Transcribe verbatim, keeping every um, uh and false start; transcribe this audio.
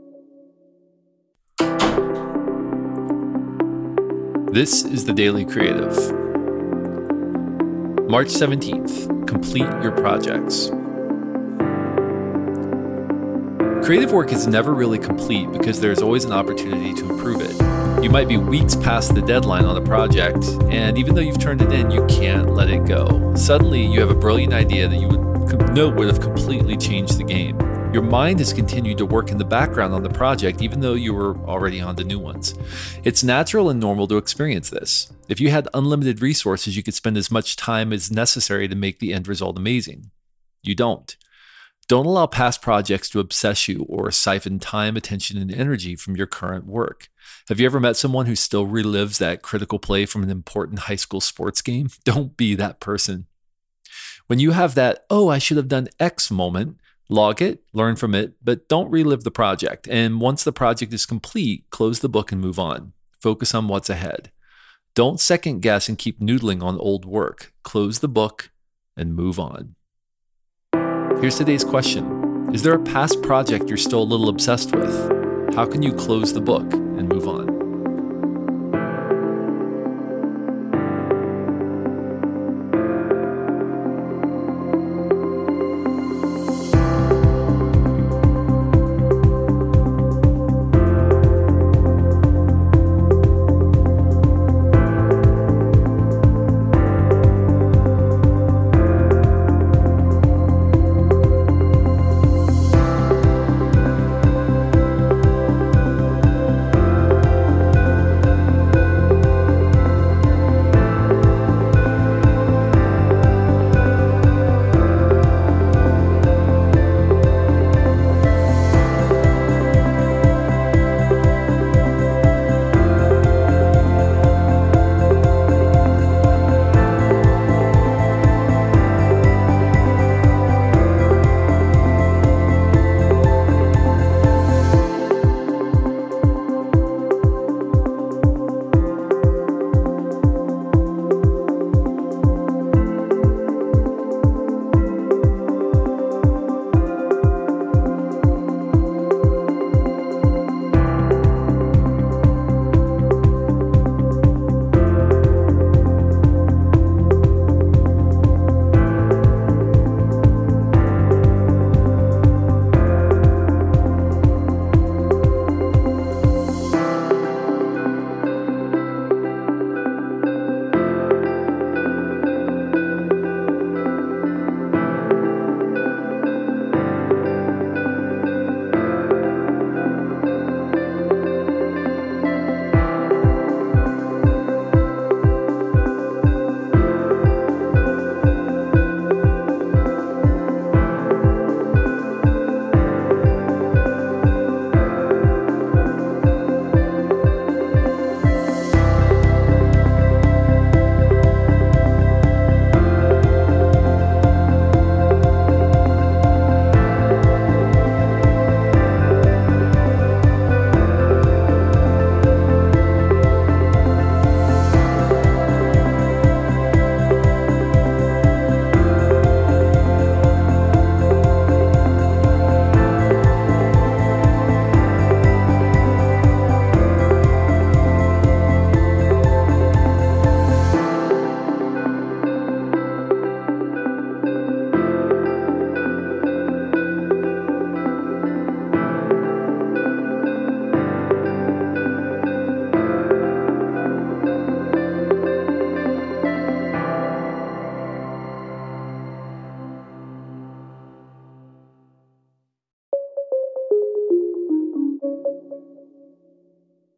This is the Daily Creative. March seventeenth, complete your projects. Creative work is never really complete because there's always an opportunity to improve it. You might be weeks past the deadline on a project, and even though you've turned it in, you can't let it go. Suddenly, you have a brilliant idea that you would know would have completely changed the game. Your mind has continued to work in the background on the project, even though you were already on to new ones. It's natural and normal to experience this. If you had unlimited resources, you could spend as much time as necessary to make the end result amazing. You don't. Don't allow past projects to obsess you or siphon time, attention, and energy from your current work. Have you ever met someone who still relives that critical play from an important high school sports game? Don't be that person. When you have that, oh, I should have done X moment, log it, learn from it, but don't relive the project. And once the project is complete, close the book and move on. Focus on what's ahead. Don't second guess and keep noodling on old work. Close the book and move on. Here's today's question. Is there a past project you're still a little obsessed with? How can you close the book and move on?